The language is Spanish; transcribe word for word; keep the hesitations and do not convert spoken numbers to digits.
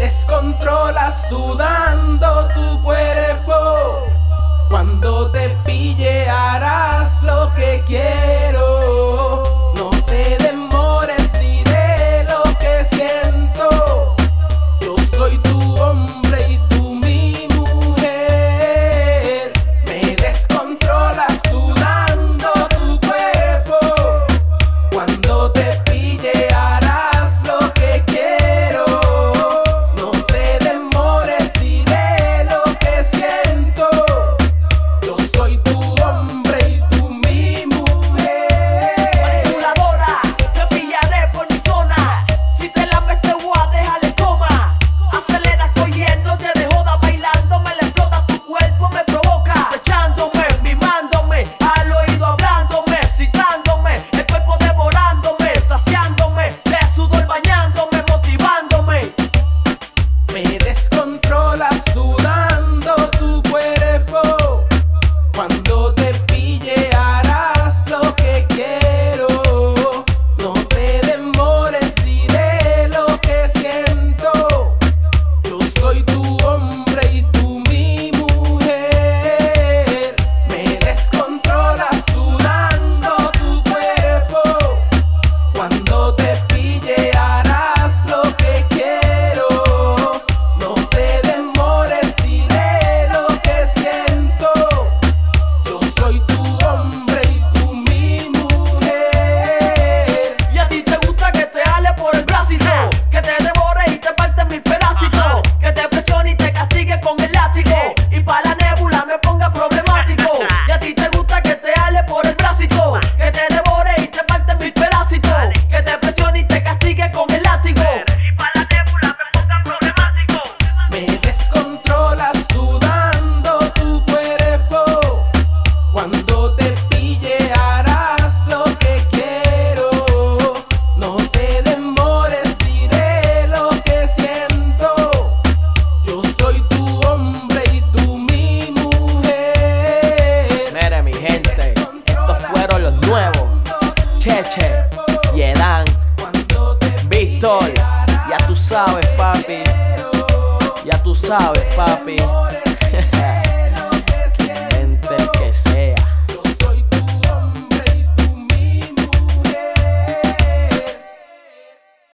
descontrolas sudando tu cuerpo. Cuando te pille harás lo que quiero. No te demores, diré lo que siento. Yo soy tu hombre y tú mi mujer. Me descontrolas sudando tu cuerpo. Cuando te pille harás lo que quiero. No te demores, diré lo que siento. Yo soy tu hombre y tú mi mujer. Manipuladora, te pillaré por mi zona. Si te lames te voy a dejar en coma. Acelera, cogiéndote de joda, bailando, me le explota tu cuerpo, me provoca. Acechándome, mimándome, al oído hablándome, citándome, el cuerpo devorándome, saciándome, de sudor bañándome, motivándome. Me descontrolas sudando tu cuerpo. Cuando te pille harás lo que quiero. No te demores, diré lo que siento. Yo soy tu hombre y tú mi mujer. Me descontrolas sudando tu cuerpo. Cuando te pille harás lo que quiero. No te demores, diré lo que siento. Yo soy tu hombre y tú mi mujer. Y a ti te gusta que te ale por el bracito, que te devore y te parte en mil pedacitos, que te presione y te castigue con el látigo, y pa' la nébula me ponga problemático. Y a ti te gusta que te ale por el bracito, que te devore y te parte en mil pedacitos, que te presione y te castigue con el látigo, y pa' la nébula me ponga problemático. Me descontrolas sudando tu cuerpo. Cuando te pille harás lo que quiero. No te demores, diré lo que siento. Yo soy tu hombre y tú mi mujer. Mire mi gente, estos fueron los nuevos Cheche, Yedan, Cuando te Víctor. Ya tú sabes, papi. Ya tú sabes, papi.